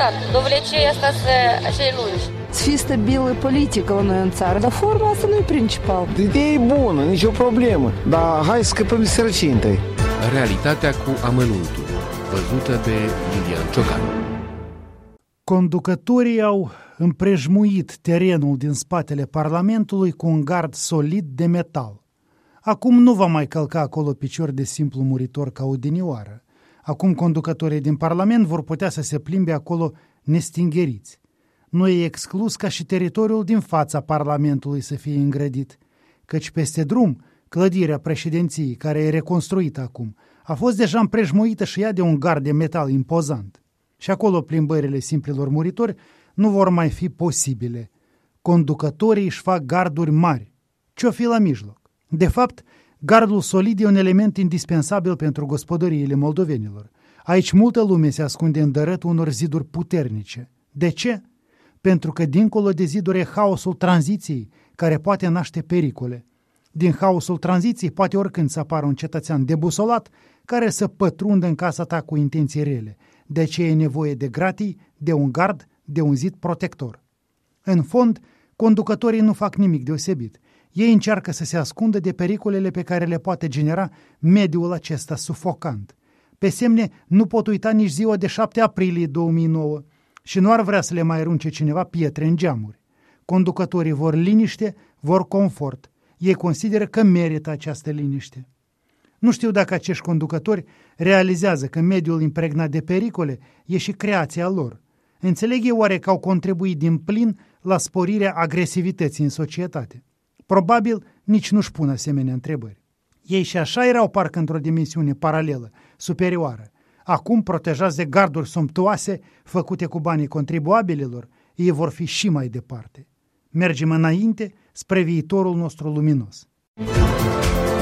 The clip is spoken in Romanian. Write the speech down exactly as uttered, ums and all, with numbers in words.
clar. Dovlecei asta să acei lungi. Să fie stabilă politică la noi în țară, dar forma asta nu e principal. Ideea e bună, nicio problemă, dar hai să scăpăm de sărăcie întâi. Realitatea cu amănuntul, văzută de Lilian Ciocan. Conducătorii au împrejmuit terenul din spatele Parlamentului cu un gard solid de metal. Acum nu va mai călca acolo picior de simplu muritor ca odinioară. Acum conducătorii din Parlament vor putea să se plimbe acolo nestingheriți. Nu e exclus ca și teritoriul din fața Parlamentului să fie îngrădit, căci peste drum, clădirea președinției, care e reconstruită acum, a fost deja împrejmuită și ea de un gard de metal impozant. Și acolo plimbările simplilor muritori nu vor mai fi posibile. Conducătorii își fac garduri mari. Ce-o fi la mijloc? De fapt, gardul solid e un element indispensabil pentru gospodăriile moldovenilor. Aici multă lume se ascunde în dărătul unor ziduri puternice. De ce? Pentru că dincolo de ziduri e haosul tranziției, care poate naște pericole. Din haosul tranziției poate oricând să apară un cetățean debusolat care să pătrundă în casa ta cu intenții rele. De aceea e nevoie de gratii, de un gard, de un zid protector. În fond, conducătorii nu fac nimic deosebit. Ei încearcă să se ascundă de pericolele pe care le poate genera mediul acesta sufocant. Pe semne, nu pot uita nici ziua de șapte aprilie două mii nouă și nu ar vrea să le mai arunce cineva pietre în geamuri. Conducătorii vor liniște, vor confort. Ei consideră că merită această liniște. Nu știu dacă acești conducători realizează că mediul impregnat de pericole e și creația lor. Înțeleg eu oare că au contribuit din plin la sporirea agresivității în societate? Probabil nici nu-și pun asemenea întrebări. Ei și așa erau parcă într-o dimensiune paralelă, superioară. Acum, protejați de garduri somptuoase făcute cu banii contribuabililor, ei vor fi și mai departe. Mergem înainte spre viitorul nostru luminos.